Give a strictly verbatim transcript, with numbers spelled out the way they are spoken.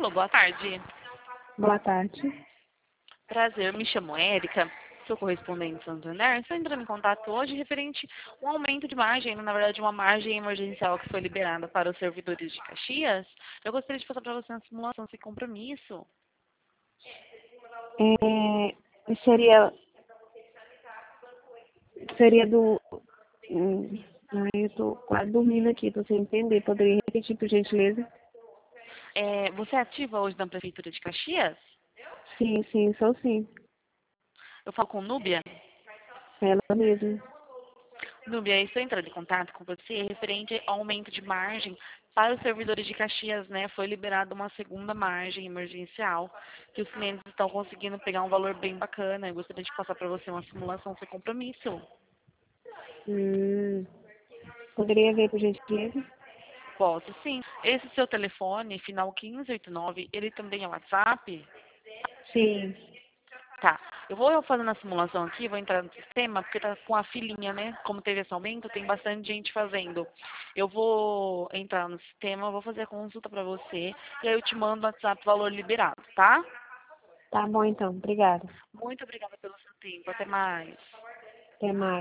Alô, boa tarde. Boa tarde. Prazer, me chamo Érica, sou correspondente Santander. Estou entrando em contato hoje referente a um aumento de margem, na verdade uma margem emergencial que foi liberada para os servidores de Caxias. Eu gostaria de passar para você uma simulação sem compromisso. É, seria, seria do... Hum, ai, eu tô quase dormindo aqui, tô sem entender. Poderia repetir, por gentileza? É, você é ativa hoje na Prefeitura de Caxias? Sim, sim, sou sim. Eu falo com Núbia. Ela mesma. Núbia, estou entrando em contato com você referente ao aumento de margem para os servidores de Caxias, né? Foi liberada uma segunda margem emergencial que os clientes estão conseguindo pegar um valor bem bacana. Eu gostaria de passar para você uma simulação sem compromisso. Hum, poderia ver, por gentileza? Posso sim. Esse seu telefone, final quinze oitenta e nove, ele também é WhatsApp? Sim. Tá. Eu vou fazendo a simulação aqui, vou entrar no sistema, porque tá com a filinha, né? Como teve esse aumento, tem bastante gente fazendo. Eu vou entrar no sistema, vou fazer a consulta pra você, e aí eu te mando no WhatsApp o valor liberado, tá? Tá bom, então. Obrigada. Muito obrigada pelo seu tempo. Até mais. Até mais.